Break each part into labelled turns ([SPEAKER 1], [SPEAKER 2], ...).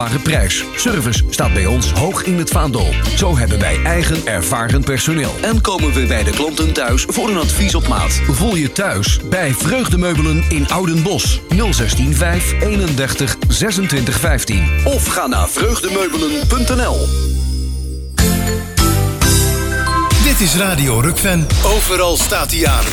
[SPEAKER 1] betaalbare prijs. Service staat bij ons hoog in het vaandel. Zo hebben wij eigen ervaren personeel. En komen we bij de klanten thuis voor een advies op maat. Voel je thuis bij Vreugdemeubelen in Oudenbosch. 016 5 31 26 15. Of ga naar vreugdemeubelen.nl.
[SPEAKER 2] Dit is Radio Rukven. Overal staat hij aan.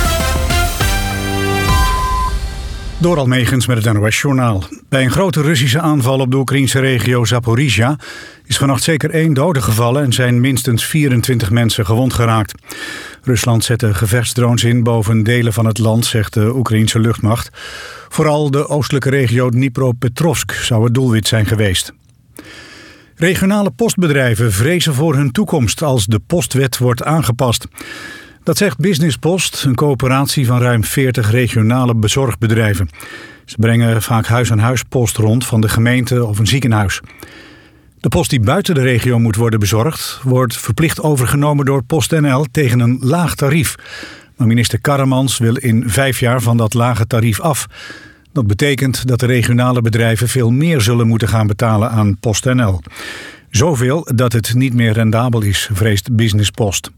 [SPEAKER 3] Doral Megens met het NOS-journaal. Bij een grote Russische aanval op de Oekraïnse regio Zaporizhia is vannacht zeker 1 dode gevallen en zijn minstens 24 mensen gewond geraakt. Rusland zette gevechtsdrones in boven delen van het land, zegt de Oekraïnse luchtmacht. Vooral de oostelijke regio Dnipropetrovsk zou het doelwit zijn geweest. Regionale postbedrijven vrezen voor hun toekomst als de postwet wordt aangepast. Dat zegt Business Post, een coöperatie van ruim 40 regionale bezorgbedrijven. Ze brengen vaak huis-aan-huis post rond van de gemeente of een ziekenhuis. De post die buiten de regio moet worden bezorgd wordt verplicht overgenomen door PostNL tegen een laag tarief. Maar minister Karremans wil in 5 jaar van dat lage tarief af. Dat betekent dat de regionale bedrijven veel meer zullen moeten gaan betalen aan PostNL. Zoveel dat het niet meer rendabel is, vreest Business Post.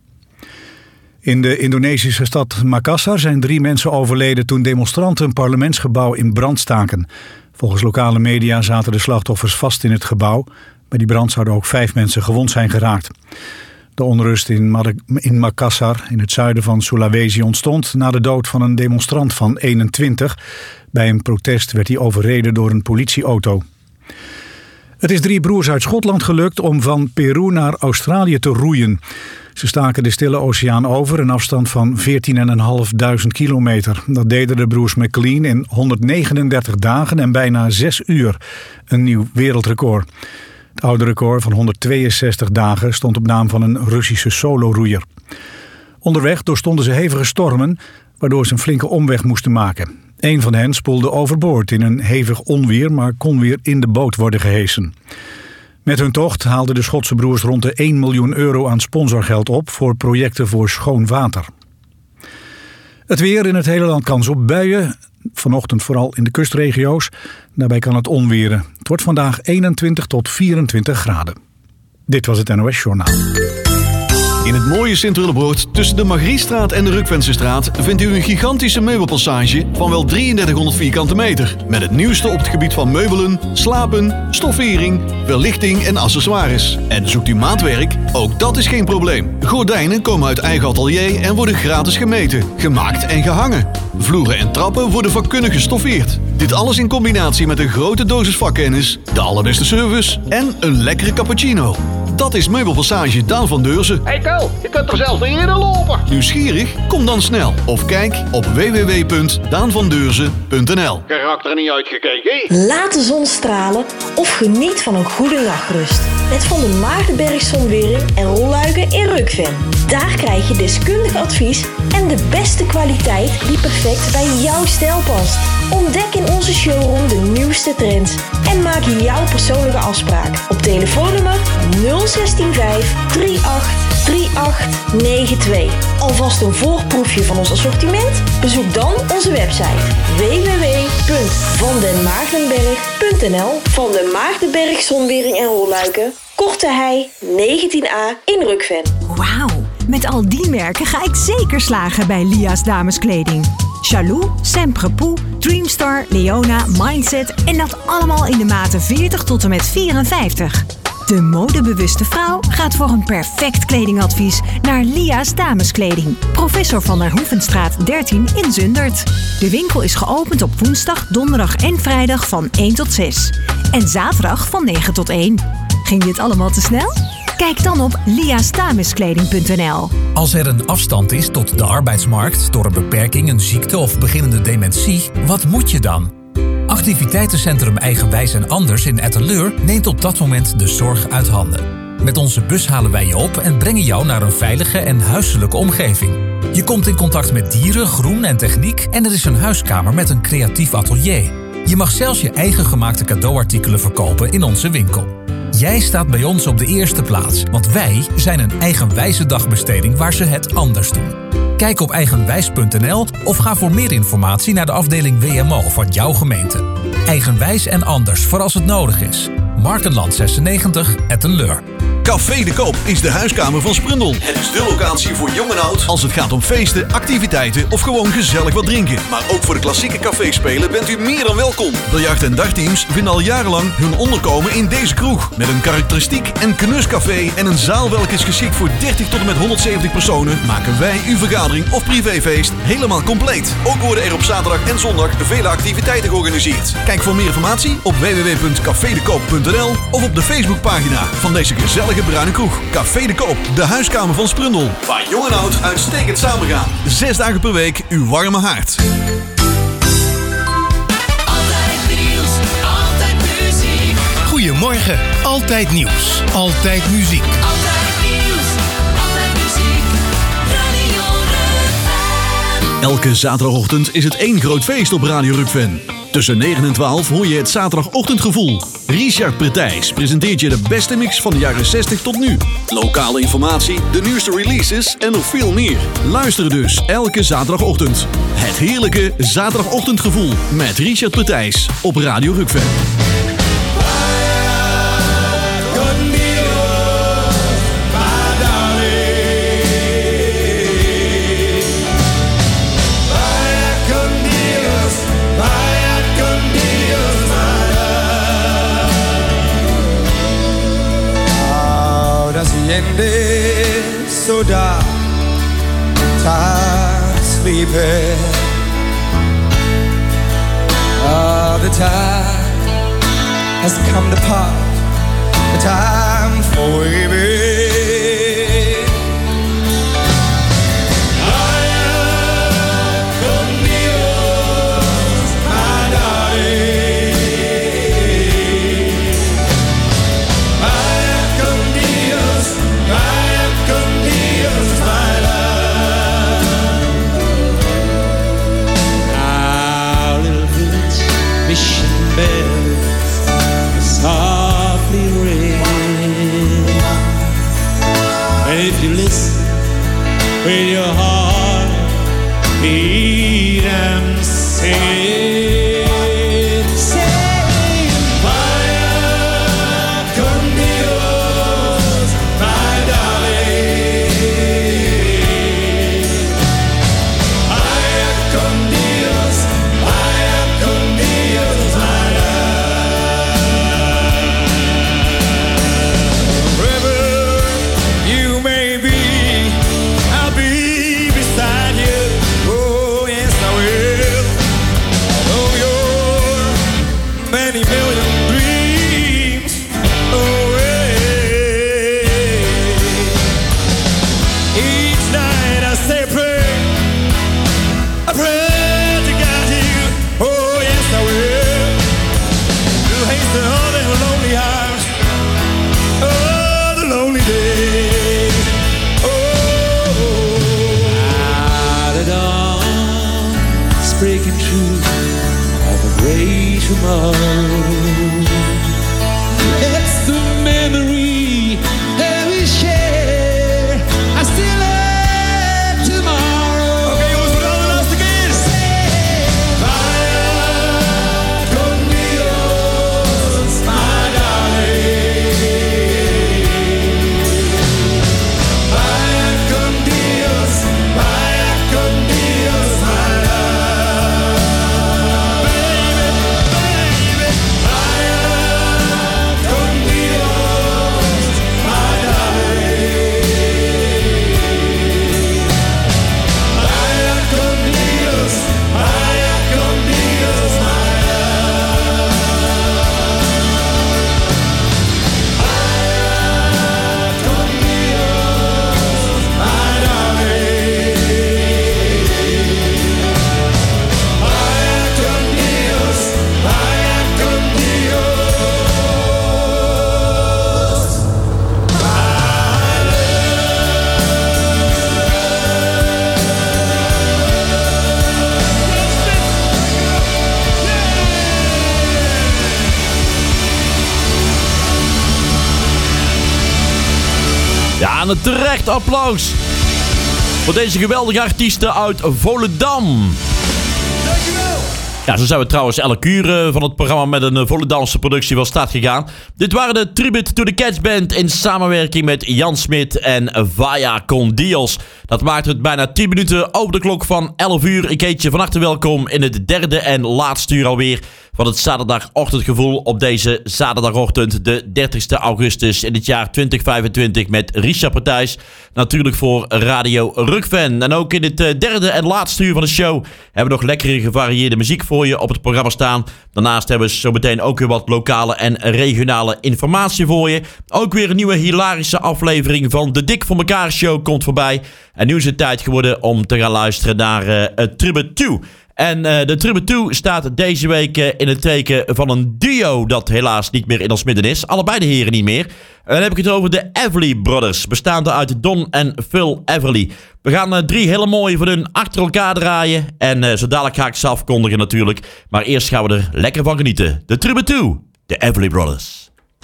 [SPEAKER 3] In de Indonesische stad Makassar zijn 3 mensen overleden toen demonstranten een parlementsgebouw in brand staken. Volgens lokale media zaten de slachtoffers vast in het gebouw. Bij die brand zouden ook 5 mensen gewond zijn geraakt. De onrust in Makassar, in het zuiden van Sulawesi, ontstond na de dood van een demonstrant van 21. Bij een protest werd hij overreden door een politieauto. Het is 3 broers uit Schotland gelukt om van Peru naar Australië te roeien. Ze staken de Stille Oceaan over, een afstand van 14.500 kilometer. Dat deden de broers McLean in 139 dagen en bijna 6 uur. Een nieuw wereldrecord. Het oude record van 162 dagen stond op naam van een Russische soloroeier. Onderweg doorstonden ze hevige stormen, waardoor ze een flinke omweg moesten maken. Een van hen spoelde overboord in een hevig onweer, maar kon weer in de boot worden gehesen. Met hun tocht haalden de Schotse broers rond de 1 miljoen euro aan sponsorgeld op voor projecten voor schoon water. Het weer in het hele land kans op buien. Vanochtend vooral in de kustregio's. Daarbij kan het onweren. Het wordt vandaag 21 tot 24 graden. Dit was het NOS Journaal.
[SPEAKER 4] In het mooie Sint-Willebroord tussen de Margriestraat en de Rukvensestraat vindt u een gigantische meubelpassage van wel 3300 vierkante meter. Met het nieuwste op het gebied van meubelen, slapen, stoffering, verlichting en accessoires. En zoekt u maatwerk? Ook dat is geen probleem. Gordijnen komen uit eigen atelier en worden gratis gemeten, gemaakt en gehangen. Vloeren en trappen worden vakkundig gestoffeerd. Dit alles in combinatie met een grote dosis vakkennis, de allerbeste service en een lekkere cappuccino. Dat is Meubelpassage Daan van Deurzen.
[SPEAKER 5] Hey Kel, je kunt er zelfs niet in lopen.
[SPEAKER 4] Nieuwsgierig? Kom dan snel of kijk op www.daanvandeurzen.nl.
[SPEAKER 5] Geraakt er niet uitgekeken?
[SPEAKER 6] Laat de zon stralen of geniet van een goede nachtrust. Met Van der Maardenberg Zonwering en rolluiken in Rukven. Daar krijg je deskundig advies en de beste kwaliteit die perfect bij jouw stijl past. Ontdek in onze showroom de nieuwste trends en maak jouw persoonlijke afspraak op telefoonnummer 0165 38 3892. Alvast een voorproefje van ons assortiment? Bezoek dan onze website www.vandenmaardenberg.nl. Van den Maardenberg Zonwering en Rolluiken, Korte Hei 19A in Rukven.
[SPEAKER 7] Wauw, met al die merken ga ik zeker slagen bij Lia's dameskleding. Chalou, Semprepoux, Dreamstar, Leona, Mindset en dat allemaal in de maten 40 tot en met 54. De modebewuste vrouw gaat voor een perfect kledingadvies naar Lia's dameskleding. Professor van der Hoevenstraat 13 in Zundert. De winkel is geopend op woensdag, donderdag en vrijdag van 1 tot 6. En zaterdag van 9 tot 1. Ging dit allemaal te snel? Kijk dan op liasdameskleding.nl.
[SPEAKER 8] Als er een afstand is tot de arbeidsmarkt door een beperking, een ziekte of beginnende dementie, wat moet je dan? Activiteitencentrum Eigenwijs en Anders in Etteleur neemt op dat moment de zorg uit handen. Met onze bus halen wij je op en brengen jou naar een veilige en huiselijke omgeving. Je komt in contact met dieren, groen en techniek en er is een huiskamer met een creatief atelier. Je mag zelfs je eigen gemaakte cadeauartikelen verkopen in onze winkel. Jij staat bij ons op de eerste plaats, want wij zijn een eigenwijze dagbesteding waar ze het anders doen. Kijk op eigenwijs.nl of ga voor meer informatie naar de afdeling WMO van jouw gemeente. Eigenwijs en Anders voor als het nodig is. Markenland 96, Ettenleur.
[SPEAKER 4] Café de Koop is de huiskamer van Sprundel. Het is de locatie voor jong en oud als het gaat om feesten, activiteiten of gewoon gezellig wat drinken. Maar ook voor de klassieke caféspelen bent u meer dan welkom. Biljart- en dagteams vinden al jarenlang hun onderkomen in deze kroeg. Met een karakteristiek en knuscafé en een zaal welke is geschikt voor 30 tot en met 170 personen, maken wij uw vergadering of privéfeest helemaal compleet. Ook worden er op zaterdag en zondag vele activiteiten georganiseerd. Kijk voor meer informatie op www.cafedekoop.nl of op de Facebookpagina van deze gezellige bruine kroeg. Café de Koop, de huiskamer van Sprundel. Waar jong en oud uitstekend samengaan. 6 dagen per week uw warme haard.
[SPEAKER 9] Altijd nieuws, altijd muziek.
[SPEAKER 2] Goedemorgen, altijd nieuws, altijd muziek.
[SPEAKER 9] Altijd nieuws, altijd muziek. Radio Rukven.
[SPEAKER 4] Elke zaterdagochtend is het één groot feest op Radio Rukven. Tussen 9 en 12 hoor je het zaterdagochtendgevoel. Richard Pretijs presenteert je de beste mix van de jaren 60 tot nu. Lokale informatie, de nieuwste releases en nog veel meer. Luister dus elke zaterdagochtend. Het heerlijke zaterdagochtendgevoel met Richard Pretijs op Radio Rukven.
[SPEAKER 10] So dark, tired sleeping. The time has come to part, the time for waving.
[SPEAKER 11] Softly ring. And if you listen with your heart, beat and sing. It's the memory that we share. I still have tomorrow. Okay, jongens, voor de laatste keer. Vaya con Dios, my darling. Vaya con Dios, vaya con Dios, my love.
[SPEAKER 12] Ja, en een terecht applaus voor deze geweldige artiesten uit Volendam.
[SPEAKER 10] Dankjewel.
[SPEAKER 12] Ja, zo zijn we trouwens elk uur van het programma met een volle dansproductie van start gegaan. Dit waren de Tribute to the Cats Band in samenwerking met Jan Smit en Vaya con Dios. Dat maakt het bijna 10 minuten over de klok van 11 uur. Ik heet je van harte welkom in het derde en laatste uur alweer van het zaterdagochtendgevoel op deze zaterdagochtend, de 30 augustus in het jaar 2025 met Richard Partijs. Natuurlijk voor Radio Rockfan. En ook in het derde en laatste uur van de show hebben we nog lekkere gevarieerde muziek voor je op het programma staan. Daarnaast hebben we zo meteen ook weer wat lokale en regionale informatie voor je. Ook weer een nieuwe hilarische aflevering van de Dik voor Mekaar Show komt voorbij. En nu is het tijd geworden om te gaan luisteren naar Tribute 2. En de Tribute 2 staat deze week in het teken van een duo dat helaas niet meer in ons midden is. Allebei de heren niet meer. En dan heb ik het over de Everly Brothers, bestaande uit Don en Phil Everly. We gaan 3 hele mooie van hun achter elkaar draaien. En zo dadelijk ga ik ze afkondigen natuurlijk. Maar eerst gaan we er lekker van genieten. De Tribute 2, de Everly Brothers.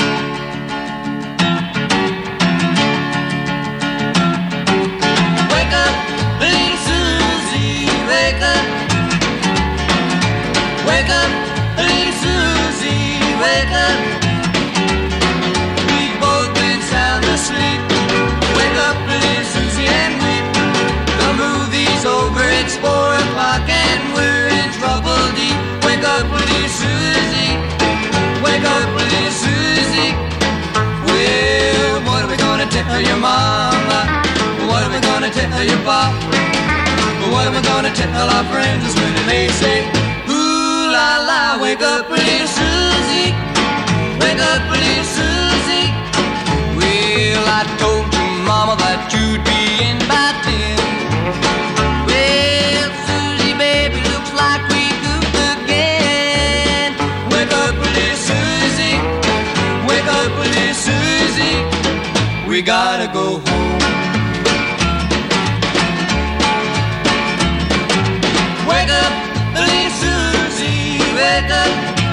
[SPEAKER 9] Wake up, little Susie, wake up. We've both been sound asleep. Wake up, little Susie, and weep. The movie's over, it's 4 o'clock and we're in trouble deep. Wake up, little Susie, wake up, little Susie. Well, what are we gonna tell your mama? What are we gonna tell your pop? What are we gonna tell our friends when they say, la la, wake up, little Susie. Wake up, little Susie. Well, I told your mama that you'd be in by 10. Well, Susie, baby, looks like we goofed again. Wake up, little Susie. Wake up, little Susie. We gotta go home. Wake up, little Susie. Wake up,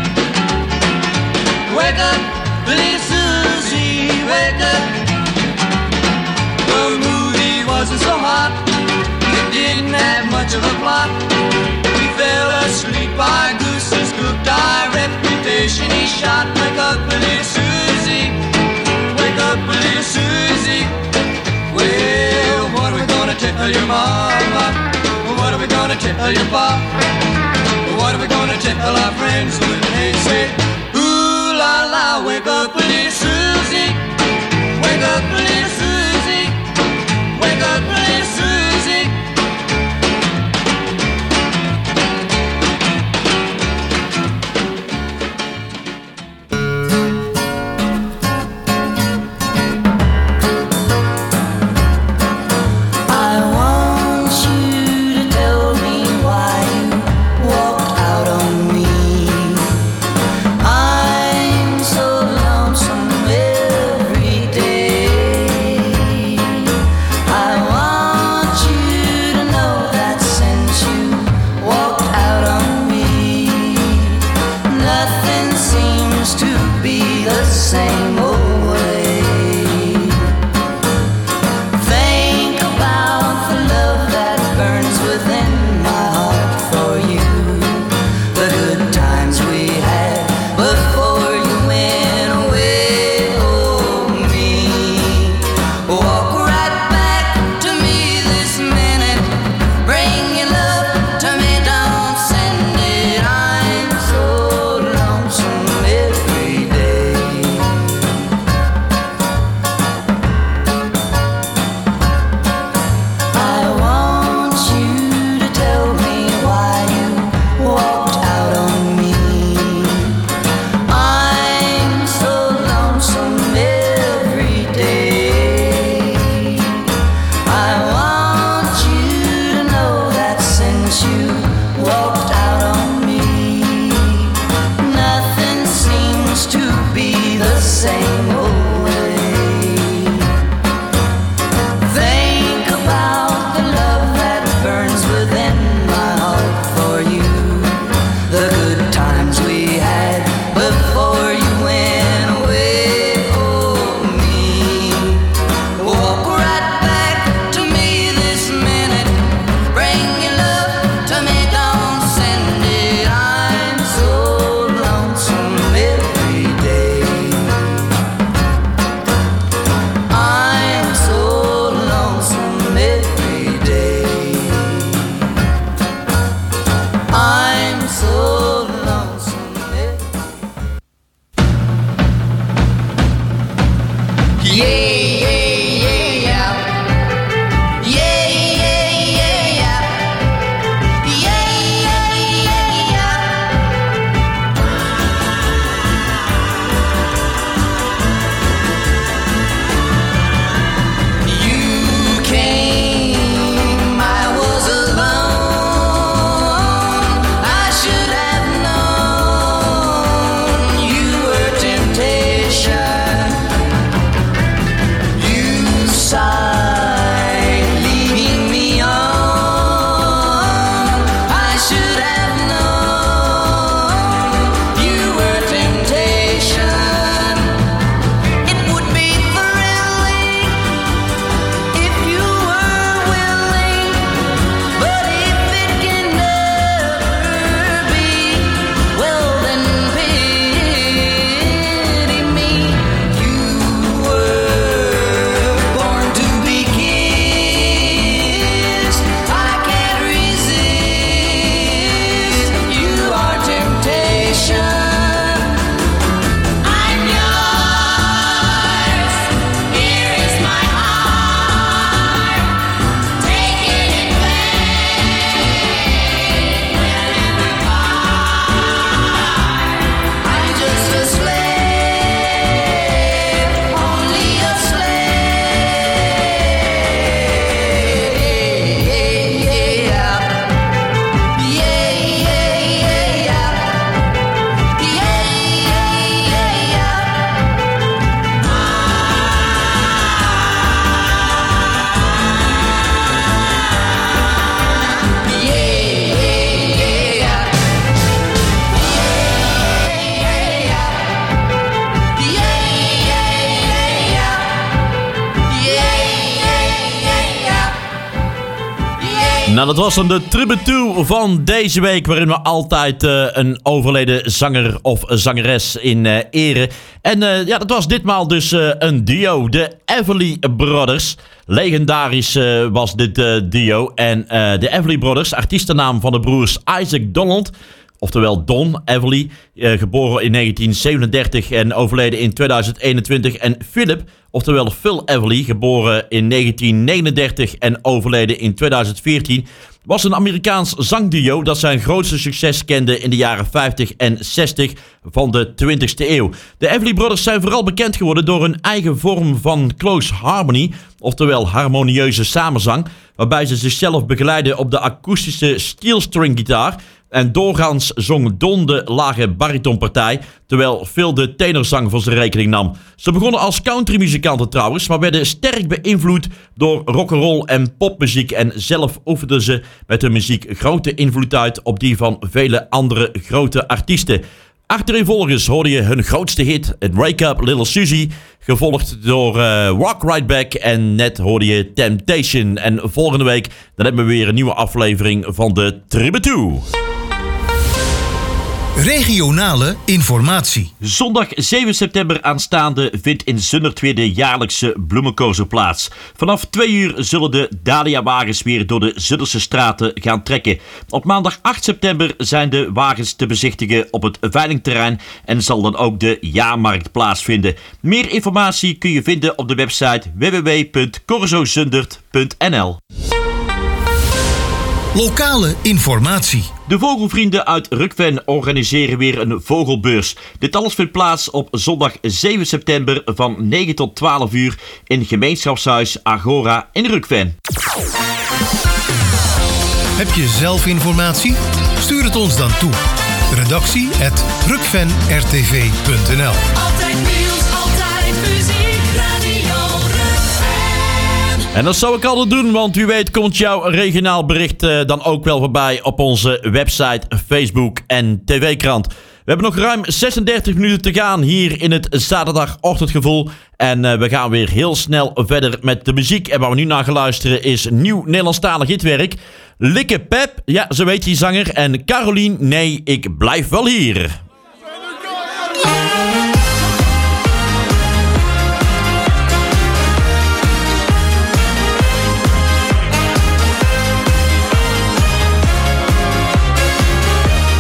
[SPEAKER 9] wake up, little Susie, wake up. The movie wasn't so hot, it didn't have much of a plot. We fell asleep, our gooses cooked, our reputation he shot. Wake up, little Susie, wake up, little Susie. Well, what are we gonna tell your mama? What are we gonna tell your pop? What are we gonna tell our friends when they say, ooh la la, wake up, little Susie. Wake up, little Susie. Wake up, little Susie.
[SPEAKER 12] Nou, dat was dan de Tribute 2 van deze week, waarin we altijd een overleden zanger of zangeres in eren. En ja, dat was ditmaal dus een duo, de Everly Brothers. Legendarisch was dit duo. En de Everly Brothers, artiestennaam van de broers Isaac Donald, oftewel Don Everly, geboren in 1937 en overleden in 2021. En Philip, oftewel Phil Everly, geboren in 1939 en overleden in 2014... was een Amerikaans zangduo dat zijn grootste succes kende in de jaren 50 en 60 van de 20e eeuw. De Everly Brothers zijn vooral bekend geworden door hun eigen vorm van close harmony, oftewel harmonieuze samenzang, waarbij ze zichzelf begeleiden op de akoestische steel string gitaar. En doorgaans zong Don de lage baritonpartij, terwijl Phil de tenorzang voor zijn rekening nam. Ze begonnen als countrymuzikanten trouwens, maar werden sterk beïnvloed door rock'n'roll en popmuziek. En zelf oefenden ze met hun muziek grote invloed uit op die van vele andere grote artiesten. Achtereenvolgens hoorde je hun grootste hit, Wake Up Little Susie, gevolgd door Rock Right Back en net hoorde je Temptation. En volgende week dan hebben we weer een nieuwe aflevering van de Tribute 2.
[SPEAKER 2] Regionale informatie.
[SPEAKER 12] Zondag 7 september aanstaande vindt in Zundert weer de jaarlijkse bloemenkozen plaats. Vanaf 2 uur zullen de Dahlia-wagens weer door de Zunderse straten gaan trekken. Op maandag 8 september zijn de wagens te bezichtigen op het veilingterrein en zal dan ook de jaarmarkt plaatsvinden. Meer informatie kun je vinden op de website www.corzozundert.nl.
[SPEAKER 2] Lokale informatie.
[SPEAKER 12] De vogelvrienden uit Rukven organiseren weer een vogelbeurs. Dit alles vindt plaats op zondag 7 september van 9 tot 12 uur in gemeenschapshuis Agora in Rukven.
[SPEAKER 2] Heb je zelf informatie? Stuur het ons dan toe. redactie@rukvenrtv.nl.
[SPEAKER 9] Altijd nieuws, altijd muziek, Radio Rukven.
[SPEAKER 12] En dat zou ik altijd doen, want wie weet komt jouw regionaal bericht dan ook wel voorbij op onze website, Facebook en tv-krant. We hebben nog ruim 36 minuten te gaan hier in het zaterdagochtendgevoel. En we gaan weer heel snel verder met de muziek. En waar we nu naar gaan luisteren is nieuw Nederlandstalig hitwerk. Likke Pep, ja, zo weet die zanger. En Carolien, nee, ik blijf wel hier.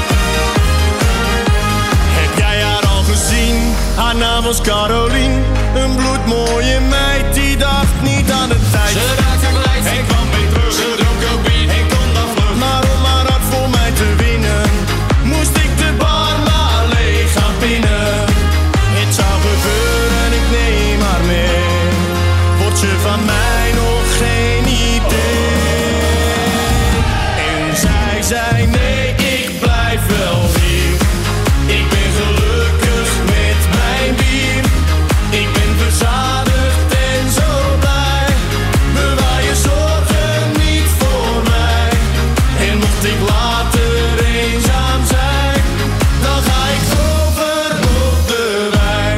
[SPEAKER 13] Haar naam was Carolien Een bloedmooie meid die dacht niet aan de tijd.
[SPEAKER 14] Ze raakte kwijt en kwam weer terug. Ze dronk ook bier en kon dat vlug.
[SPEAKER 13] Maar om haar hart voor mij te winnen, moest ik de bar maar leeg gaan pinnen. Het zou gebeuren, ik neem haar mee. Wordt ze van mij nog geen idee? En zij zei nee, ik blijf wel hier. Ik ben gelukkig met mijn bier. Ik ben verzadigd en zo blij. Bewaar je zorgen niet voor mij. En mocht ik later eenzaam zijn, dan ga ik over op de wijn.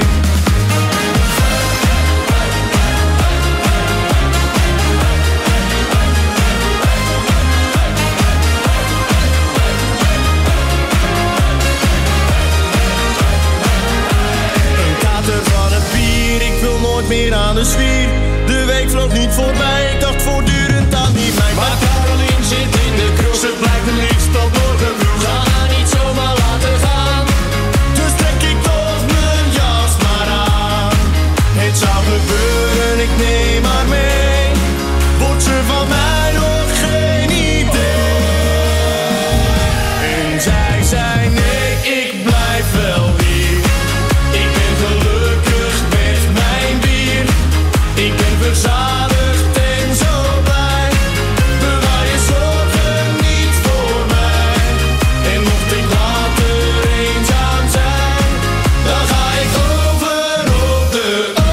[SPEAKER 13] Een kater van het bier, ik wil nooit meer aan de zwier. De week vloog niet voorbij, ik dacht voortdurend aan die meid.
[SPEAKER 14] Maar Caroline zit in de kroeg.
[SPEAKER 13] Ze blijkt me liefst al doorgevroegd.
[SPEAKER 14] Ga haar niet zomaar laten gaan.
[SPEAKER 13] Dus trek ik toch mijn jas maar aan. Het zou gebeuren, ik neem haar mee. Wordt ze van mij nog geen idee? En zij zei nee, ik blijf wel hier. Ik ben gelukkig met mijn bier. Ik ben verzadigd en zo blij. Bewaar je zorgen niet voor mij. En mocht ik later eenzaam zijn, dan ga ik over op de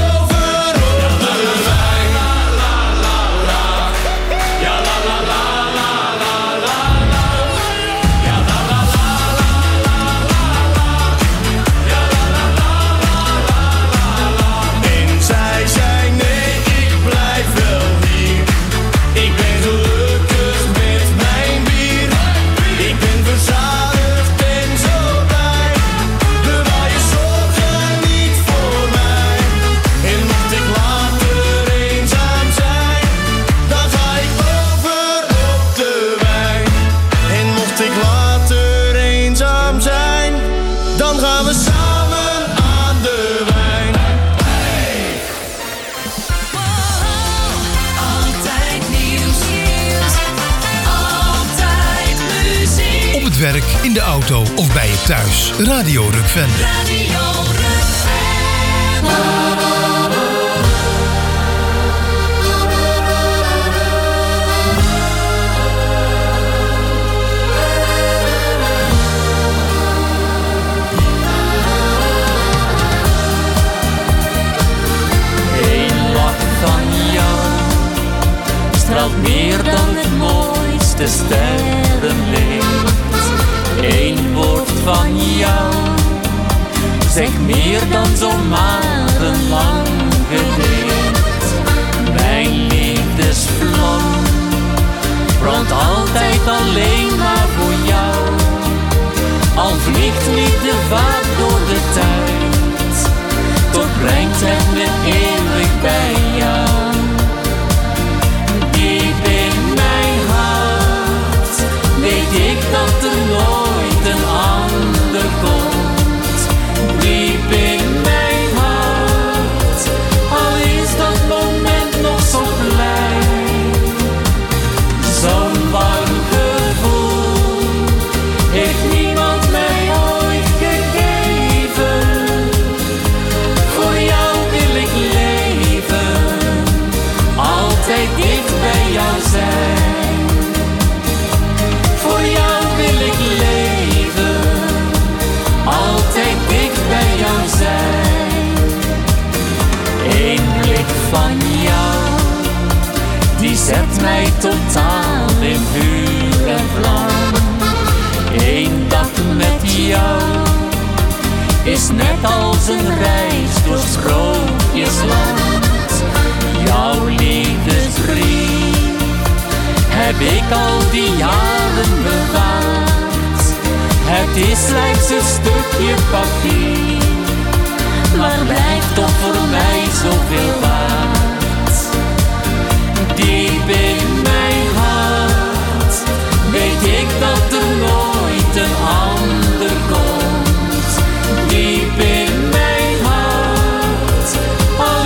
[SPEAKER 13] wijn.
[SPEAKER 14] Ja la la la la la la la. Ja la la la la la la la. Ja la la la la la la.
[SPEAKER 13] En zij zei nee, ik blijf wel hier. Ik ben gelukkig met mijn bier. Ik ben verzadigd en zo blij. Bewaar je zorgen niet voor mij. En mocht ik later eenzaam zijn, dan ga ik over op de wijn. En mocht ik later eenzaam zijn, dan gaan we samen aan de wijn.
[SPEAKER 9] Altijd nieuws. Altijd muziek.
[SPEAKER 2] Op het werk, in de auto of bij je thuis. Radio Rukven.
[SPEAKER 9] Radio
[SPEAKER 15] Eén lach van jou straalt meer dan het mooiste sterrenlicht. Eén woord van jou zegt meer dan zo'n maandenlang gedicht. Mijn liefdesvlam brandt altijd alleen maar voor jou. Al vliegt liefde vaak door de tijd, toch brengt het me eeuwig bij jou. Diep in mijn hart weet ik dat er nooit een ander komt. Diep in mijn hart, al is dat moment nog zo klein. Zo'n warm gevoel heeft niemand mij ooit gegeven. Voor jou wil ik leven, altijd dicht bij jou zijn. Voor jou wil ik leven, altijd dicht bij jou zijn. Eén blik van jou, die zet mij totaal in vuur en vlam. Eén dag met jou is net als een reis door sprookjesland. Jouw liefdesbrief heb ik al die jaren bewaard. Het is slechts een stukje papier, maar blijft toch voor mij zoveel waard. Diep in mijn hart weet ik dat er nooit een ander komt. Diep in mijn hart, al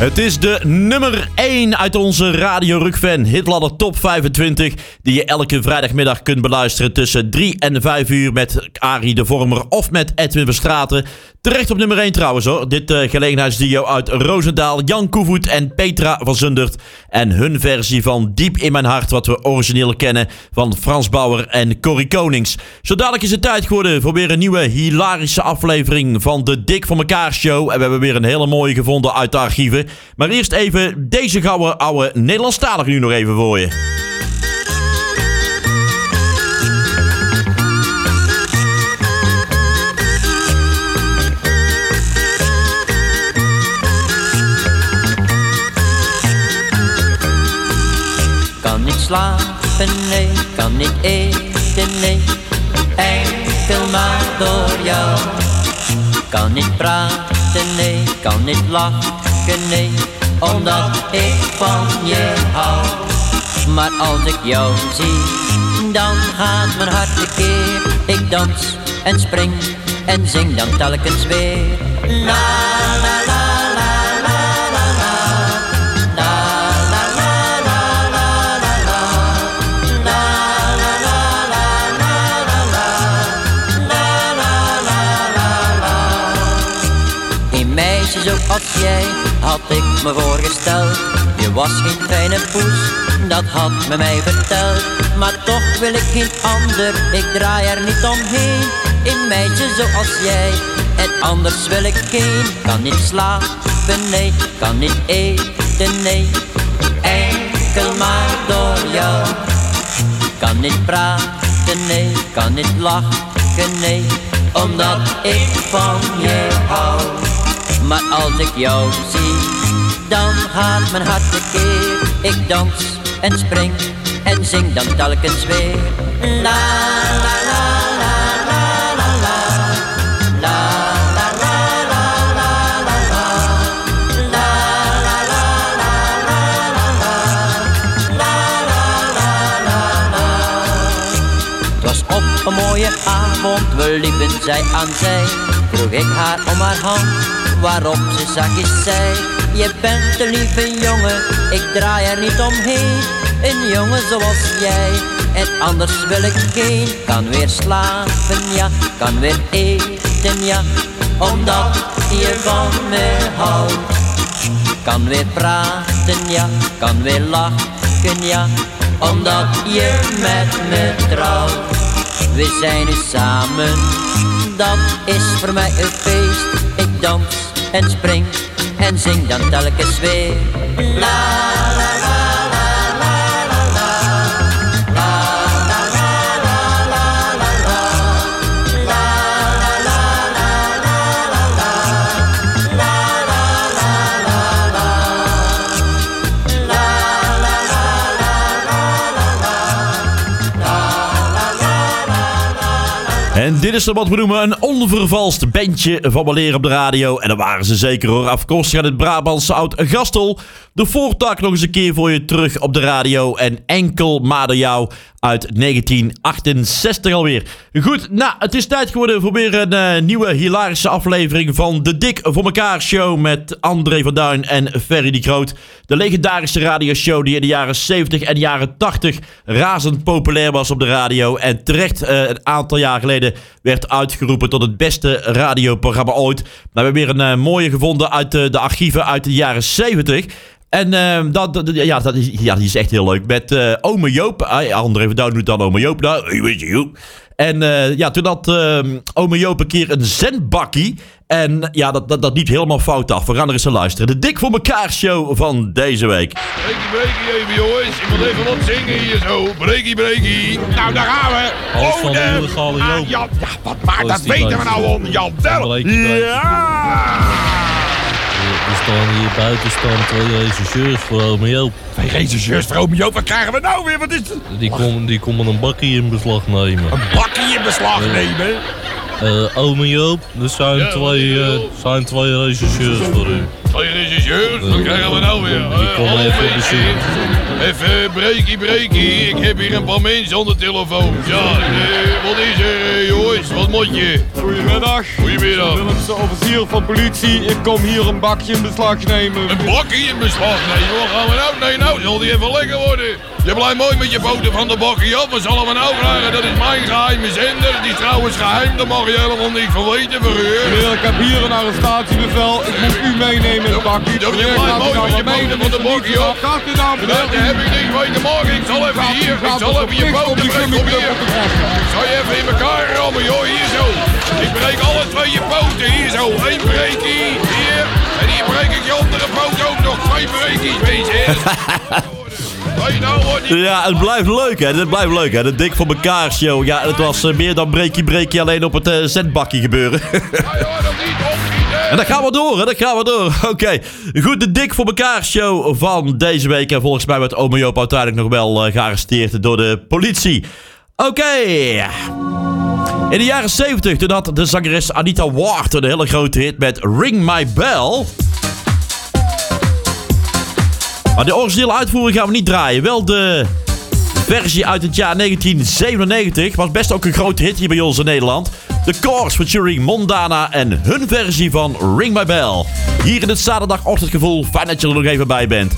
[SPEAKER 12] Het is de nummer 1 uit onze Radio Rukven Hitladder Top 25... die je elke vrijdagmiddag kunt beluisteren tussen 3 en 5 uur... met Arie de Vormer of met Edwin Verstraeten. Terecht op nummer 1 trouwens hoor. Dit gelegenheidsduo uit Roosendaal, Jan Koevoet en Petra van Zundert. En hun versie van Diep in mijn hart, wat we origineel kennen... van Frans Bauer en Corrie Konings. Zo dadelijk is het tijd geworden voor weer een nieuwe hilarische aflevering... van de Dik voor elkaar show. En we hebben weer een hele mooie gevonden uit de archieven. Maar eerst even deze gouden oude Nederlandstalige nu nog even voor je.
[SPEAKER 15] Kan niet slapen, nee, kan niet eten, nee, enkel maar door jou. Kan niet praten, nee, kan niet lachen, nee, omdat ik van je hou. Maar als ik jou zie, dan gaat mijn hart tekeer. Ik dans en spring en zing dan telkens weer. La la la. Zoals jij had ik me voorgesteld. Je was geen fijne poes, dat had me mij verteld. Maar toch wil ik geen ander, ik draai er niet omheen. Een meisje zoals jij, en anders wil ik geen. Kan niet slapen, nee, kan niet eten, nee, enkel maar door jou. Kan niet praten, nee, kan niet lachen, nee, omdat ik van je hou. Maar als ik jou zie, dan gaat mijn hart tekeer. Ik dans en spring en zing dan telkens weer. La la la la la la la. La la la la la la la. La la la la la la la. La la la la la. Het was op een mooie avond, we liepen zij aan zij. Vroeg ik haar om haar hand, waarop ze zachtjes zei: je bent een lieve jongen, ik draai er niet omheen. Een jongen zoals jij, en anders wil ik geen. Kan weer slapen, ja, kan weer eten, ja, omdat je van me houdt. Kan weer praten, ja, kan weer lachen, ja, omdat je met me trouwt. We zijn nu samen, dat is voor mij een feest. Ik dans en spring en zing dan telkens weer. La la la la la la la. La la la la la la la. La la la la la la la. La la la la la. La la la la la la.
[SPEAKER 12] En dit is wat we noemen een onvervalst bandje van weleer op de radio. En daar waren ze zeker hoor, afkomstig uit het Brabantse Oud-Gastel. De voortak nog eens een keer voor je terug op de radio. En enkel maar door jou uit 1968 alweer. Goed, nou, het is tijd geworden voor weer een nieuwe hilarische aflevering van de Dik voor elkaar show met André van Duin en Ferry de Groot. De legendarische radioshow die in de jaren 70 en jaren 80 razend populair was op de radio. En terecht een aantal jaar geleden werd uitgeroepen tot het beste radioprogramma ooit. We hebben weer een mooie gevonden uit de archieven uit de jaren 70. En die is echt heel leuk. Met ome Joop. André van Duin doet dan ome Joop. En toen had ome Joop een keer een zendbakkie. En ja, dat liep helemaal fout af. We gaan er eens naar luisteren. De Dik voor elkaar show van deze week.
[SPEAKER 5] Breakie even jongens. Ik moet even wat zingen hier zo. Breakie. Nou, daar gaan we.
[SPEAKER 16] Alles van de illegale Joop.
[SPEAKER 5] Ja, wat maakt dat weten we nou om? Jan Del. Ja!
[SPEAKER 16] Er staan hier buiten twee regisseurs voor ome Joop.
[SPEAKER 5] Twee regisseurs voor ome Joop? Wat krijgen we nou weer? Wat is het?
[SPEAKER 16] Die komen een bakkie in beslag nemen.
[SPEAKER 5] Een bakkie in beslag nemen?
[SPEAKER 16] Ome Joop, er zijn twee regisseurs voor u.
[SPEAKER 5] Twee regisseurs? chauffeurs. Wat krijgen we nou weer? Hallo mensen. Even breakie. Ik heb hier een paar mensen aan de telefoon. Ja, wat is er jongens? Wat moet je?
[SPEAKER 17] Goedemiddag.
[SPEAKER 5] Goedemiddag.
[SPEAKER 17] Willemse officier van politie. Ik kom hier een bakje in beslag nemen.
[SPEAKER 5] Een bakje in beslag nemen? Wat gaan we nou? Nee, nou zal die even lekker worden. Je blijft mooi met je poten van de bakje af. Wat zullen we nou vragen? Dat is mijn geheime zender. Die is trouwens geheim. Daar mag je helemaal niks van weten, verhuur.
[SPEAKER 17] Meneer, ik heb hier een arrestatiebevel. Ik moet u meenemen in het bakje.
[SPEAKER 5] Je blijft mooi met je poten van de bakje af. Daar heb ik niks mee te maken. Ik zal even hier. Ik zal even je poten breken. Kom hier. Ik zal je even in elkaar rammen, joh. Hier zo. Ik breek alle twee je poten. Hier zo. Eén breekie. Hier. En hier breek ik je andere poot ook nog. Twee breekies, mensen.
[SPEAKER 12] Ja, het blijft leuk, hè. Het blijft leuk, hè. De Dik voor elkaar show. Ja, het was meer dan breekie alleen op het zendbakje gebeuren. En dat gaan we door, hè. Dat gaan we door. Oké. Goed, de Dik voor elkaar show van deze week. En volgens mij werd Ome Joop uiteindelijk nog wel gearresteerd door de politie. Oké. In de jaren 70 toen had de zangeres Anita Ward een hele grote hit met Ring My Bell. Maar de originele uitvoering gaan we niet draaien. Wel de versie uit het jaar 1997. Was best ook een grote hit hier bij ons in Nederland. The Course featuring Mondana en hun versie van Ring My Bell. Hier in het zaterdagochtendgevoel. Fijn dat je er nog even bij bent.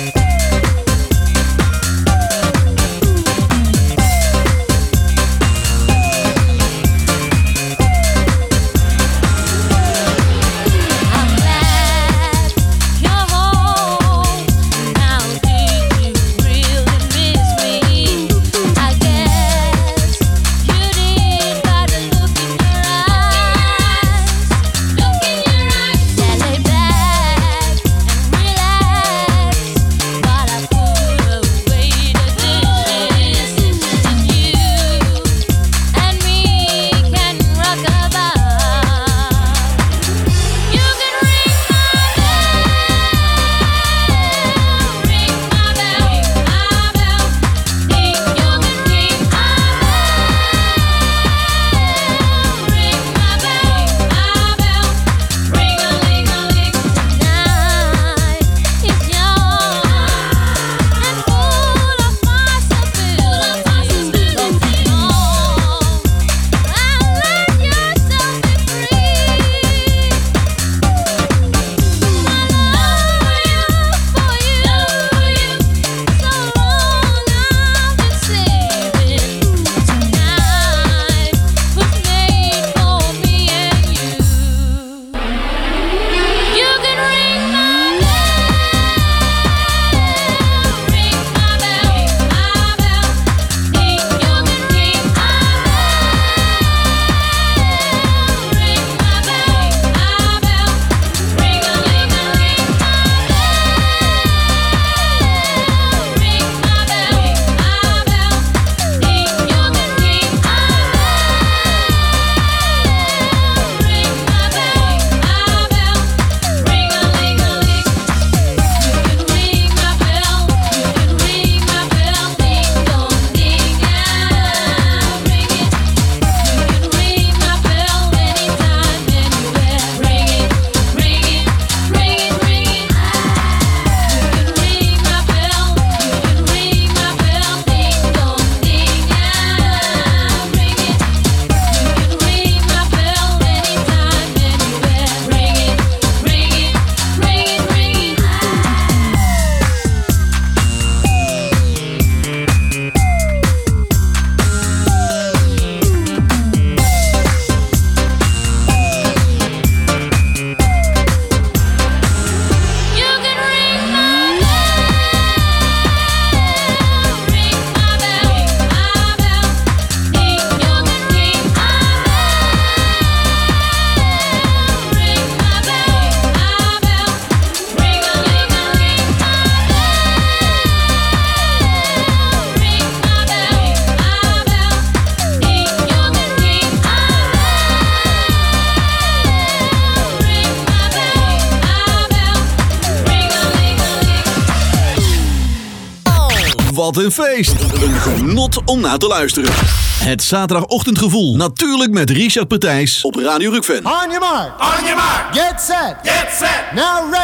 [SPEAKER 4] Wat een feest. Een genot om naar te luisteren. Het zaterdagochtendgevoel. Natuurlijk met Richard Partijs op Radio Rukven.
[SPEAKER 18] On your mark. On your mark. Get set. Get set. Now ready.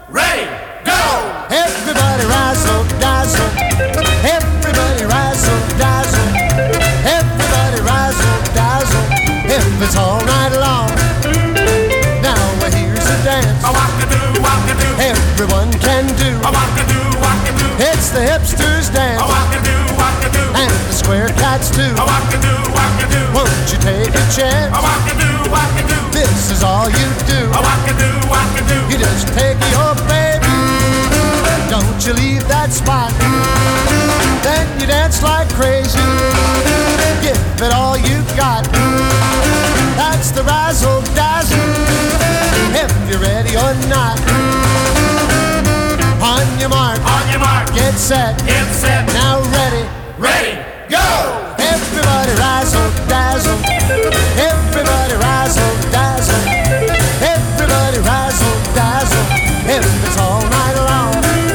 [SPEAKER 13] ready, go!
[SPEAKER 18] Everybody razzle dazzle. Everybody razzle dazzle. Everybody razzle dazzle. If it's all night long. Now here's a dance.
[SPEAKER 13] A walk-a-doo, walk-a-doo.
[SPEAKER 18] Everyone can do.
[SPEAKER 13] A walk-a-doo, walk-a-doo.
[SPEAKER 18] It's the hipsters dance.
[SPEAKER 13] A walk-a-doo, walk-a-doo.
[SPEAKER 18] And the square cats too.
[SPEAKER 13] A walk-a-doo, walk-a-doo.
[SPEAKER 18] Won't you take a chance?
[SPEAKER 13] A walk-a-doo, walk-a-doo.
[SPEAKER 18] This is all you do.
[SPEAKER 13] A walk-a-doo, walk-a-doo.
[SPEAKER 18] You just take your baby. Don't you leave that spot. Then you dance like crazy. Give it all you got. That's the razzle dazzle. If you're ready or not. On your mark.
[SPEAKER 13] On your mark.
[SPEAKER 18] Get set.
[SPEAKER 13] Get set.
[SPEAKER 18] Now ready.
[SPEAKER 13] Ready, go!
[SPEAKER 18] Everybody razzle dazzle. Everybody razzle dazzle. Everybody razzle dazzle. If it's all night long.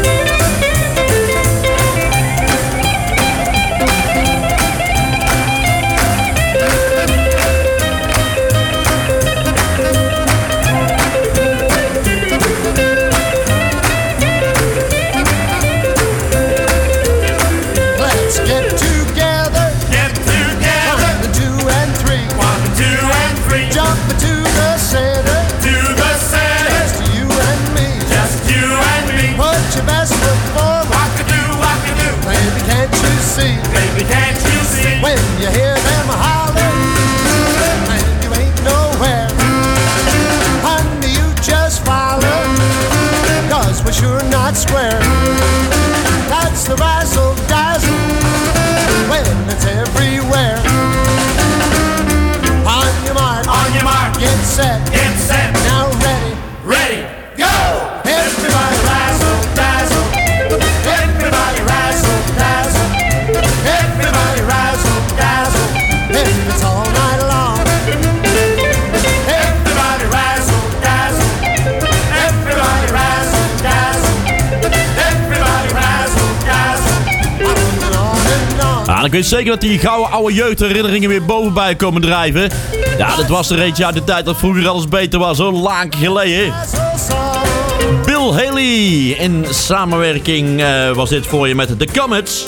[SPEAKER 18] Let's get together.
[SPEAKER 13] Get together.
[SPEAKER 18] 1, 2, and 3.
[SPEAKER 13] 1, 2, and 3.
[SPEAKER 18] Jump to the center.
[SPEAKER 13] To the center.
[SPEAKER 18] Just you and me.
[SPEAKER 13] Just you and me.
[SPEAKER 18] Put your best foot forward.
[SPEAKER 13] Walk-a-doo, walk-a-doo.
[SPEAKER 18] Baby, can't you see?
[SPEAKER 13] Baby, can't you see?
[SPEAKER 18] When you hear them holler, and you ain't nowhere. Honey, you just follow, 'cause we're sure not square. That's the razzle dazzle, when it's everywhere. On your mark, get set, now ready,
[SPEAKER 13] Ready, go!
[SPEAKER 18] everybody razzle dazzle, everybody razzle dazzle, everybody razzle dazzle, if it's all night long.
[SPEAKER 13] Everybody razzle dazzle. Everybody razzle dazzle. Everybody razzle dazzle.
[SPEAKER 18] On and on.
[SPEAKER 12] En ik weet zeker dat die gouden oude jeugdherinneringen weer bovenbij komen drijven. Ja, dit was er eentje uit de tijd dat vroeger alles beter was, zo lang geleden. Bill Haley in samenwerking was dit voor je met The Comets.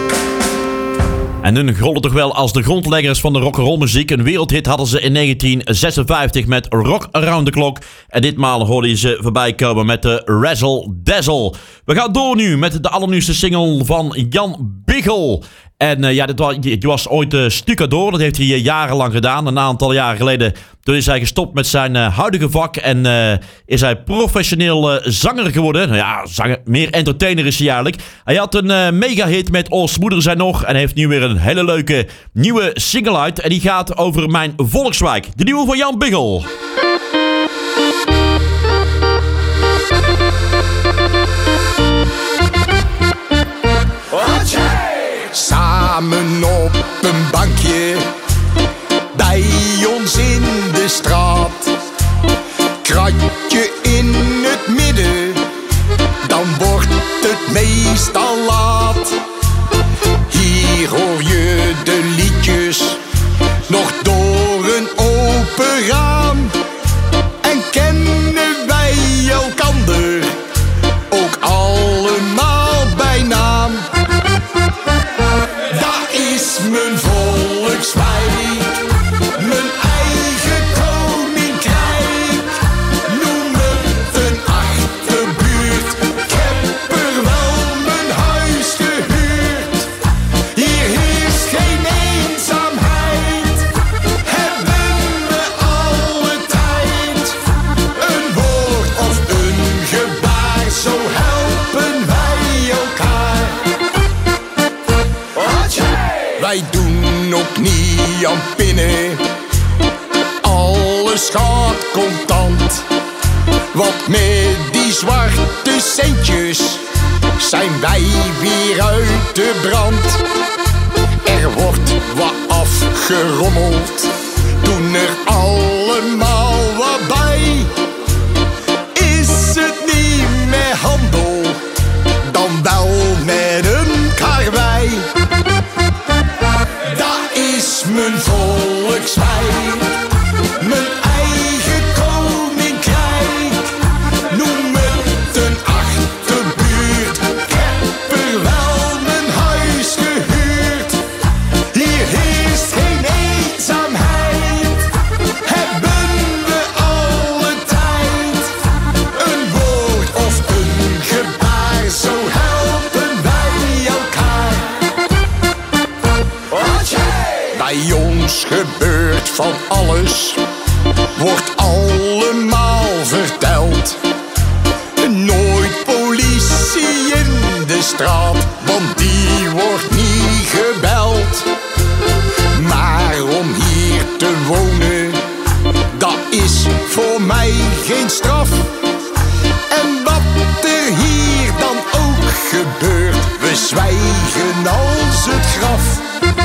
[SPEAKER 12] En hun golden toch wel als de grondleggers van de rock'n'roll muziek. Een wereldhit hadden ze in 1956 met Rock Around the Clock. En ditmaal hoorde je ze voorbij komen met de Razzle Dazzle. We gaan door nu met de allernieuwste single van Jan Biggel. En dit was ooit stucador. Dat heeft hij jarenlang gedaan. Een aantal jaren geleden toen is hij gestopt met zijn huidige vak. En is hij professioneel zanger geworden. Nou ja, zanger, meer entertainer is hij eigenlijk. Hij had een mega-hit met Ons Moeder Zijn Nog. En heeft nu weer een hele leuke nieuwe single uit. En die gaat over Mijn Volkswijk. De nieuwe van Jan Biggel.
[SPEAKER 19] Samen op een bankje bij ons in de straat. Kratje in het midden, dan wordt het meestal laat. Hier hoor je de liedjes nog door een open raam. En kennen wij elkander ook allemaal bij naam. Daar is mijn Volkswijk, mijn eigen koninkrijk. Noem het een achterbuurt, ik heb er wel mijn huis gehuurd. Hier heerst geen eenzaamheid, hebben we alle tijd. Een woord of een gebaar, zo helpen wij elkaar. Wij doen ook niet aan pinnen, alles gaat contant. Want met die zwarte centjes zijn wij weer uit de brand. Er wordt wat afgerommeld, doen er allemaal wat bij. Is het niet meer handel, dan wel met een karwei. Daar is mijn Volkswijk, mijn eigen koninkrijk. Noem het een Bij ons gebeurt van alles, wordt allemaal verteld. Nooit politie in de straat, want die wordt niet gebeld. Maar om hier te wonen, dat is voor mij geen straf. En wat er hier dan ook gebeurt, we zwijgen als het graf.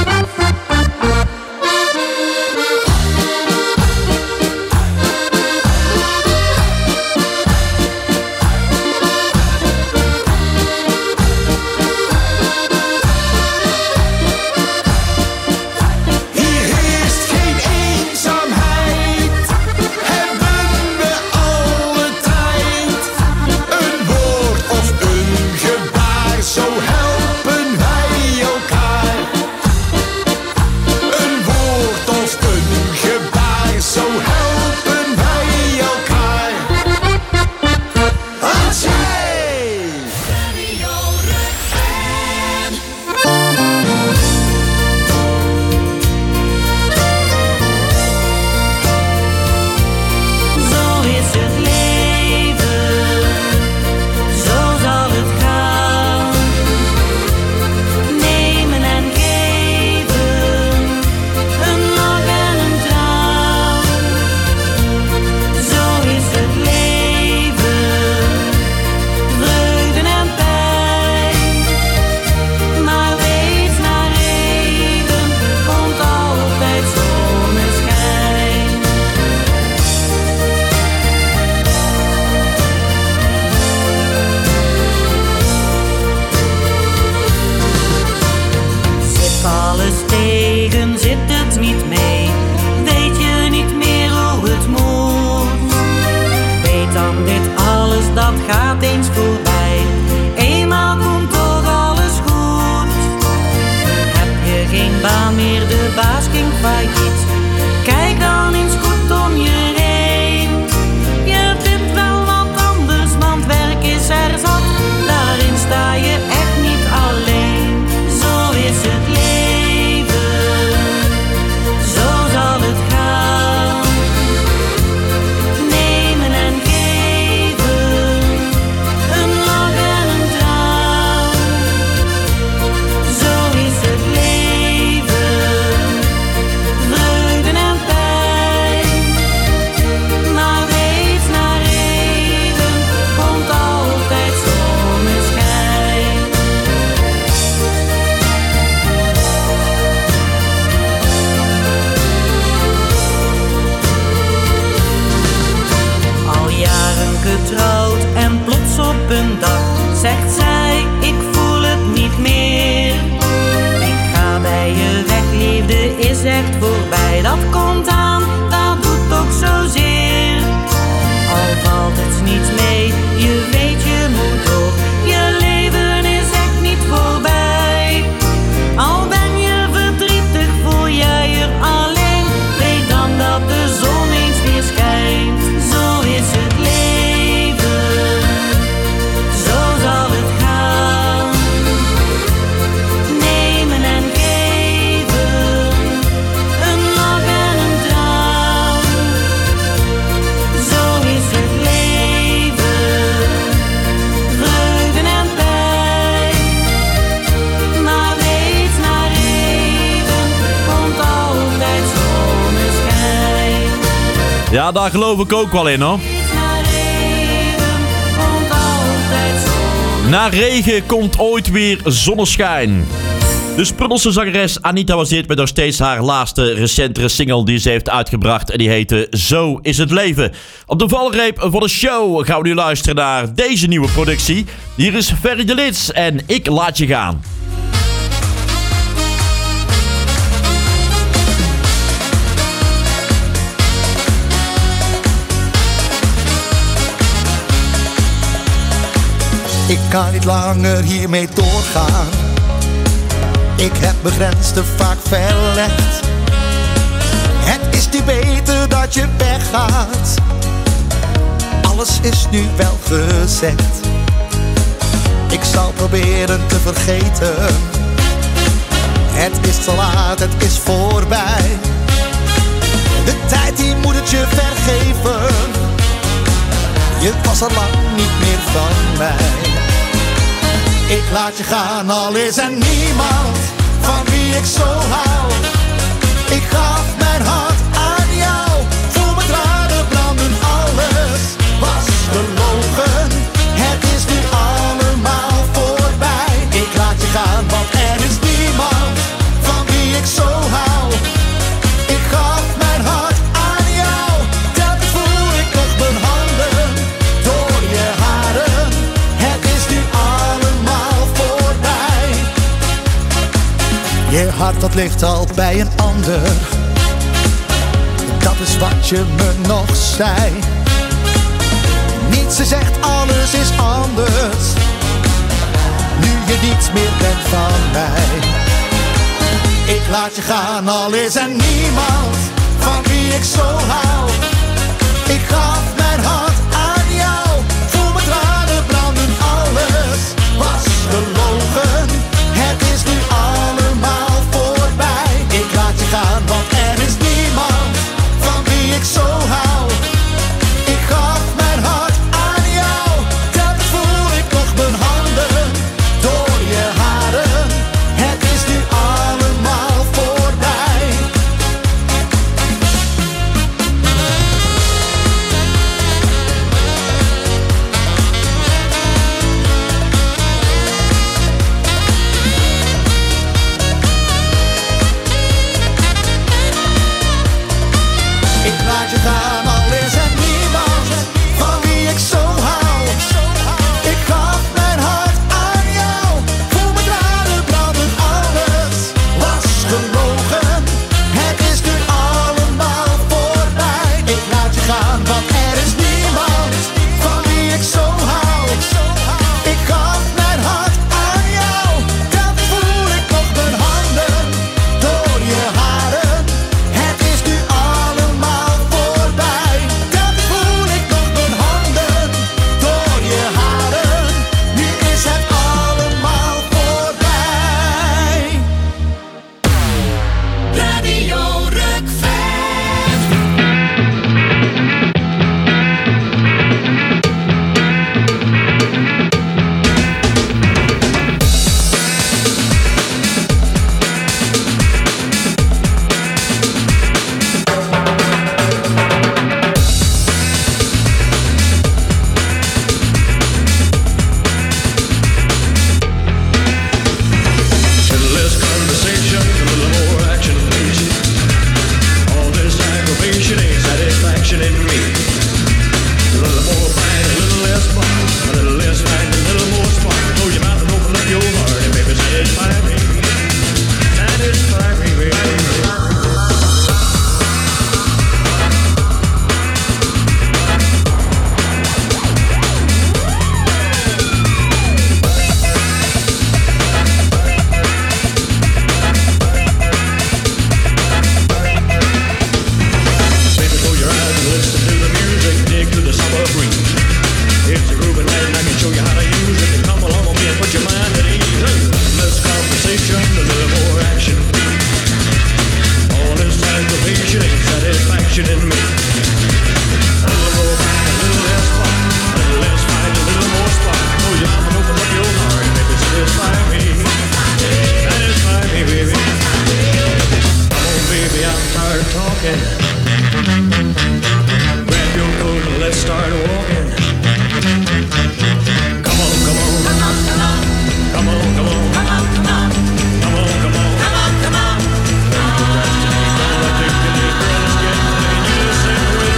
[SPEAKER 12] Ja, daar geloof ik ook wel in, hoor. Na regen komt ooit weer zonneschijn. De Sprungelse zangeres Anita was dit met nog steeds haar laatste recentere single die ze heeft uitgebracht. En die heette Zo is het leven. Op de valreep van de show gaan we nu luisteren naar deze nieuwe productie. Hier is Ferry de Lits en Ik laat je gaan.
[SPEAKER 20] Ik kan niet langer hiermee doorgaan. Ik heb mijn grens te vaak verlegd. Het is nu beter dat je weggaat. Alles is nu wel gezegd. Ik zal proberen te vergeten. Het is te laat, het is voorbij. De tijd die moet het je vergeven. Je was al lang niet meer van mij. Ik laat je gaan, al is er niemand van wie ik zo hou. Ik gaf mijn hart aan jou. Voor mijn tranen branden, alles was gelogen. Het is nu allemaal voorbij. Ik laat je gaan, want er is niemand van wie ik zo hou. Ik gaf mijn hart aan jou. Telkens voel ik nog mijn handen door je haren. Het is nu allemaal voorbij. Je hart dat ligt al bij een ander. Dat is wat je me nog zei. Niets, ze zegt alles is anders. Nu je niets meer bent van mij. Ik laat je gaan, al is er niemand van wie ik zo hou. Ik gaf mijn hart aan jou. Voor mijn tranen branden, alles was gelogen. Het is nu allemaal voorbij. Ik laat je gaan, want er is niemand van wie ik zo hou. Ik gaf mijn hart aan jou. Telkens voel ik nog mijn handen door je haren. Het is nu allemaal voorbij. Ik laat je gaan, al is er niemand van wie ik zo hou. Ik gaf mijn hart aan jou. Voor mijn tranen branden, alles was gelogen. Het is nu allemaal voorbij. Ik laat je gaan, want er is niemand van wie ik zo hou. Ik gaf mijn hart aan jou. Telkens voel ik nog mijn handen door je haren. Het is nu allemaal voorbij. Telkens voel ik nog mijn handen door je haren. Nu is het allemaal voorbij.
[SPEAKER 14] Radio Rukven.
[SPEAKER 13] A little less conversation, a little more action, please. All this aggravation ain't satisfaction in me. A little more fight, a little less fun. A little less fight, a little more spark. Close your mouth and open up your heart and baby satisfy me. Satisfy me, baby. Baby, close your eyes and listen to the music. Dig to the summer breeze. It's a grooving night and I can show you how to use it. Come along with me and put your mind at ease. Less conversation, a little more action. All this aggravation ain't satisfaction in me. A little more fight, a little less fun. A little less fight, a little more spark. Close your mouth and open up your heart and baby satisfy me. Satisfy me, baby. Come on, baby, I'm tired of talking. Grab your coat and let's start walking. Come on, come on. Come on, come on. Come on, come on. Come on, come on. Come on, come on. Come on, come on. Don't procrastinate, don't let things get girl, let's get money. You just say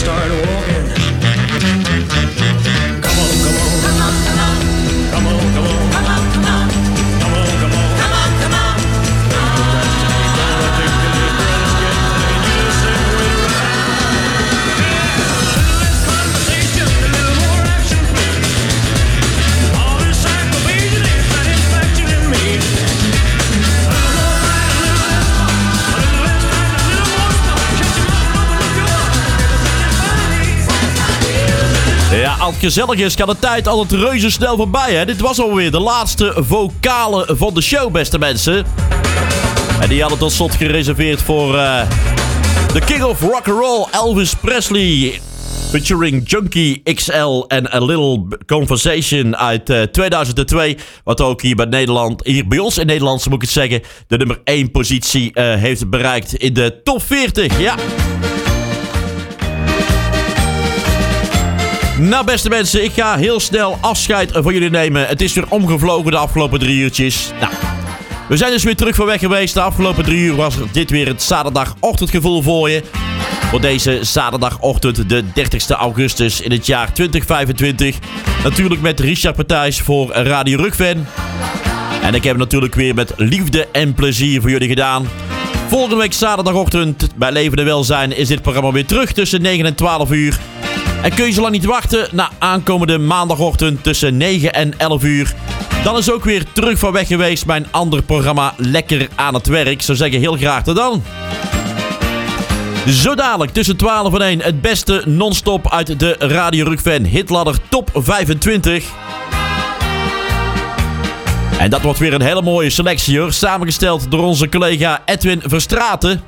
[SPEAKER 14] start walking. Come on, come on. Come on, come on. Come on, come on. Come on, come on. Come on, come on. Come on, come on.
[SPEAKER 12] Ja, als het gezellig is, gaat de tijd altijd reuze snel voorbij, hè? Dit was alweer de laatste vocale van de show, beste mensen. En die hadden tot slot gereserveerd voor de King of Rock'n'Roll, Elvis Presley. Featuring Junkie XL en A Little Conversation uit 2002. Wat ook hier bij ons in Nederland, moet ik het zeggen, de nummer 1 positie heeft bereikt in de top 40. Ja. Nou, beste mensen, ik ga heel snel afscheid van jullie nemen. Het is weer omgevlogen de afgelopen 3 uurtjes. Nou, we zijn dus weer terug van weg geweest. De afgelopen 3 uur was dit weer het zaterdagochtendgevoel voor je. Voor deze zaterdagochtend, de 30ste augustus in het jaar 2025. Natuurlijk met Richard Partijs voor Radio Rukven. En ik heb het natuurlijk weer met liefde en plezier voor jullie gedaan. Volgende week zaterdagochtend bij Leven en Welzijn is dit programma weer terug tussen 9 en 12 uur. En kun je zo lang niet wachten na aankomende maandagochtend tussen 9 en 11 uur. Dan is ook weer terug van weg geweest mijn andere programma Lekker aan het Werk. Ik zou zeggen heel graag tot dan. Zo dadelijk tussen 12 en 1 het beste non-stop uit de Radio Rukven Hitladder Top 25. En dat wordt weer een hele mooie selectie hoor. Samengesteld door onze collega Edwin Verstraeten.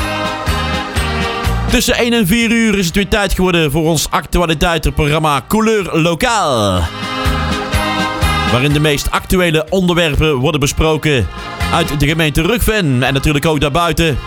[SPEAKER 12] Tussen 1 en 4 uur is het weer tijd geworden voor ons actualiteitenprogramma Couleur Lokaal. Waarin de meest actuele onderwerpen worden besproken uit de gemeente Rukven en natuurlijk ook daarbuiten.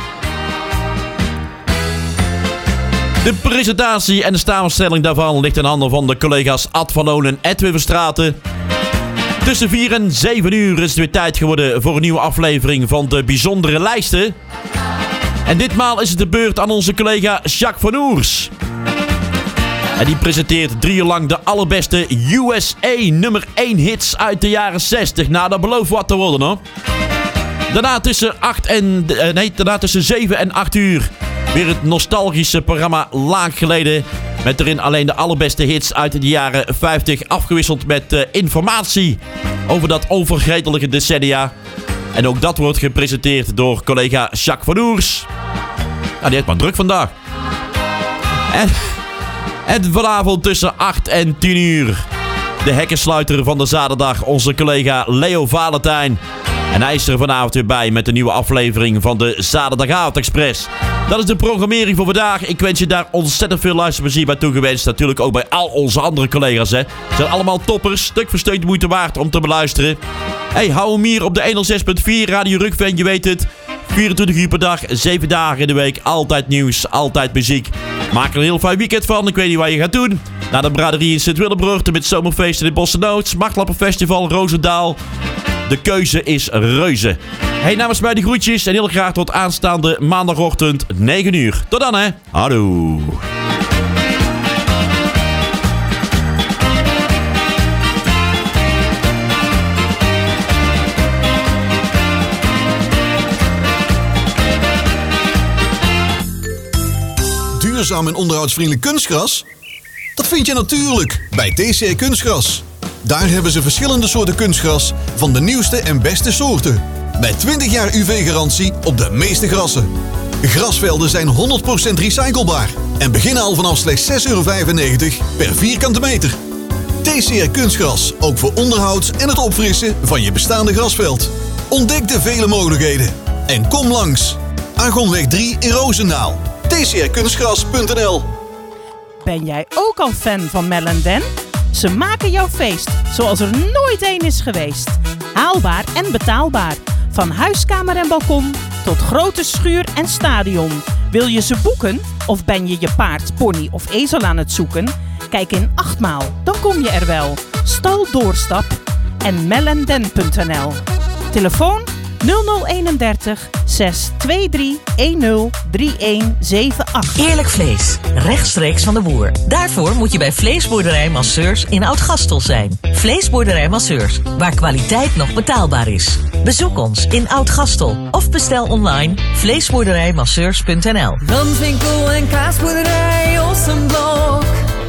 [SPEAKER 12] De presentatie en de samenstelling daarvan ligt in handen van de collega's Ad van Loon en Edwin Verstraeten. Tussen 4 en 7 uur is het weer tijd geworden voor een nieuwe aflevering van de Bijzondere Lijsten. En ditmaal is het de beurt aan onze collega Jacques van Oers. En die presenteert 3 uur lang de allerbeste USA nummer 1 hits uit de jaren 60. Nou, dat belooft wat te worden hoor. Daarna tussen 7 en 8 uur weer het nostalgische programma Lang Geleden. Met erin alleen de allerbeste hits uit de jaren 50 afgewisseld met informatie over dat onvergetelijke decennia. En ook dat wordt gepresenteerd door collega Jacques van Oers. Nou, die heeft maar druk vandaag. En vanavond tussen 8 en 10 uur. De hekkensluiter van de zaterdag, onze collega Leo Valentijn. En hij is er vanavond weer bij met een nieuwe aflevering van de Zaterdagavond Express. Dat is de programmering voor vandaag. Ik wens je daar ontzettend veel luisterplezier bij toegewenst. Natuurlijk ook bij al onze andere collega's. Hè. Ze zijn allemaal toppers. Stuk voor stuk de moeite waard om te beluisteren. Hey, hou hem hier op de 106.4 Radio Rukven. Je weet het. 24 uur per dag, 7 dagen in de week. Altijd nieuws, altijd muziek. Maak er een heel fijn weekend van. Ik weet niet wat je gaat doen. Naar de braderie in Sint-Willebroort met zomerfeesten in Bossenoot. Marktlappenfestival, Roosendaal. De keuze is reuze. Hey, namens mij de groetjes en heel graag tot aanstaande maandagochtend 9 uur. Tot dan hè. Hallo.
[SPEAKER 4] Duurzaam en onderhoudsvriendelijk kunstgras? Dat vind je natuurlijk bij TCR Kunstgras. Daar hebben ze verschillende soorten kunstgras van de nieuwste en beste soorten. Met 20 jaar UV-garantie op de meeste grassen. Grasvelden zijn 100% recyclebaar en beginnen al vanaf slechts €6,95 per vierkante meter. TCR Kunstgras, ook voor onderhoud en het opfrissen van je bestaande grasveld. Ontdek de vele mogelijkheden en kom langs. Argonweg 3 in Roosendaal. tcrkunstgras.nl.
[SPEAKER 21] Ben jij ook al fan van Mel & Dan? Ze maken jouw feest zoals er nooit één is geweest. Haalbaar en betaalbaar. Van huiskamer en balkon tot grote schuur en stadion. Wil je ze boeken of ben je je paard, pony of ezel aan het zoeken? Kijk in 8 maal, dan kom je er wel. Stal Doorstap en melandan.nl. Telefoon 0031 623 103178.
[SPEAKER 1] Eerlijk vlees, rechtstreeks van de boer. Daarvoor moet je bij Vleesboerderij Masseurs in Oud-Gastel zijn. Vleesboerderij Masseurs, waar kwaliteit nog betaalbaar is. Bezoek ons in Oud-Gastel of bestel online vleesboerderijmasseurs.nl.
[SPEAKER 22] Landwinkel en kaasboerderij Ossenblok.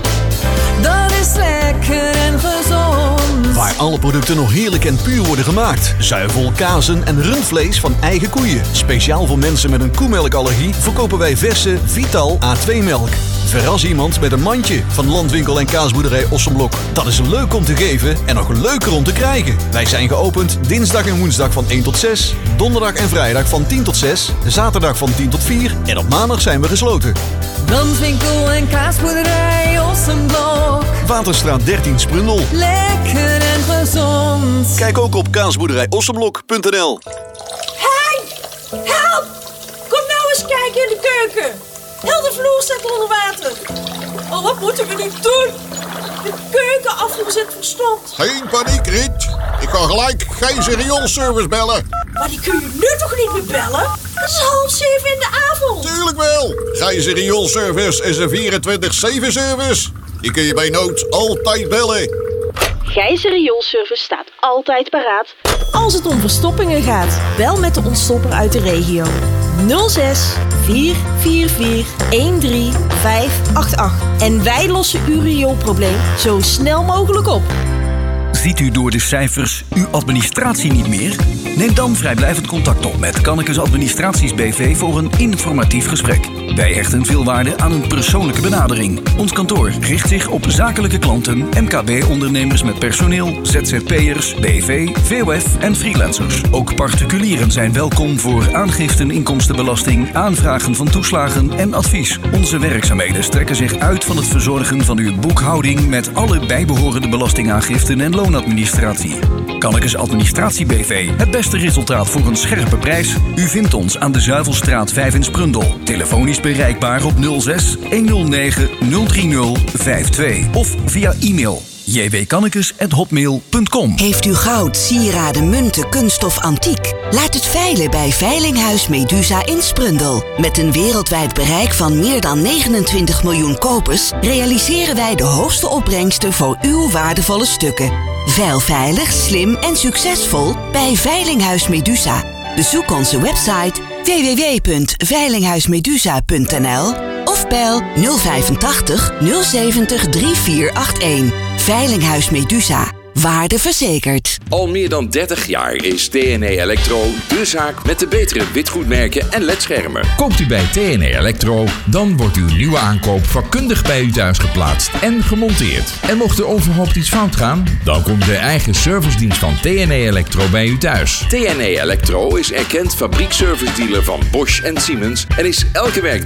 [SPEAKER 22] Dat is lekker en gezond.
[SPEAKER 4] Waar alle producten nog heerlijk en puur worden gemaakt. Zuivel, kazen en rundvlees van eigen koeien. Speciaal voor mensen met een koemelkallergie verkopen wij verse Vital A2-melk. Verras iemand met een mandje van Landwinkel en kaasboerderij Ossenblok. Dat is leuk om te geven en nog leuker om te krijgen. Wij zijn geopend dinsdag en woensdag van 1 tot 6. Donderdag en vrijdag van 10 tot 6. Zaterdag van 10 tot 4. En op maandag zijn we gesloten.
[SPEAKER 22] Landwinkel en kaasboerderij Ossenblok.
[SPEAKER 4] Waterstraat 13 Sprundel.
[SPEAKER 22] Lekker en gezond.
[SPEAKER 4] Kijk ook op kaasboerderijossenblok.nl.
[SPEAKER 6] Hey! Help! Kom nou eens kijken in de keuken. Heel de vloer staat onder water. Oh, wat moeten we nu doen? De keukenafvoer zit verstompt.
[SPEAKER 5] Geen paniek, Riet. Ik ga gelijk Gijzer Rioolservice bellen.
[SPEAKER 6] Maar die kun je nu toch niet meer bellen? Het is 6:30 in de avond.
[SPEAKER 5] Tuurlijk wel. Gijzer Rioolservice is een 24/7 service. Die kun je bij nood altijd bellen.
[SPEAKER 6] Gijzer Rioolservice staat altijd paraat als het om verstoppingen gaat. Bel met de ontstopper uit de regio. 06 444 13588. En wij lossen uw rioolprobleem zo snel mogelijk op.
[SPEAKER 23] Ziet u door de cijfers uw administratie niet meer? Neem dan vrijblijvend contact op met Kannekes Administraties BV voor een informatief gesprek. Wij hechten veel waarde aan een persoonlijke benadering. Ons kantoor richt zich op zakelijke klanten, MKB-ondernemers met personeel, ZZP'ers, BV, VOF en freelancers. Ook particulieren zijn welkom voor aangiften inkomstenbelasting, aanvragen van toeslagen en advies. Onze werkzaamheden strekken zich uit van het verzorgen van uw boekhouding met alle bijbehorende belastingaangiften en loonadministratie. Kannekes Administratie BV. Het beste resultaat voor een scherpe prijs. U vindt ons aan de Zuivelstraat 5 in Sprundel. Telefonisch bereikbaar op 06 109 030 52 of via e-mail jwkannekes@hotmail.com.
[SPEAKER 24] Heeft u goud, sieraden, munten, kunststof, antiek? Laat het veilen bij Veilinghuis Medusa in Sprundel. Met een wereldwijd bereik van meer dan 29 miljoen kopers realiseren wij de hoogste opbrengsten voor uw waardevolle stukken. Veil veilig, slim en succesvol bij Veilinghuis Medusa. Bezoek onze website www.veilinghuismedusa.nl of bel 085 070 3481. Veilinghuis Medusa. Waarde verzekerd.
[SPEAKER 25] Al meer dan 30 jaar is TNE Electro de zaak met de betere witgoedmerken en ledschermen.
[SPEAKER 26] Koopt u bij TNE Electro, dan wordt uw nieuwe aankoop vakkundig bij u thuis geplaatst en gemonteerd. En mocht er onverhoopt iets fout gaan, dan komt de eigen servicedienst van TNE Electro bij u thuis.
[SPEAKER 25] TNE Electro is erkend fabriekservice dealer van Bosch en Siemens en is elke werkdag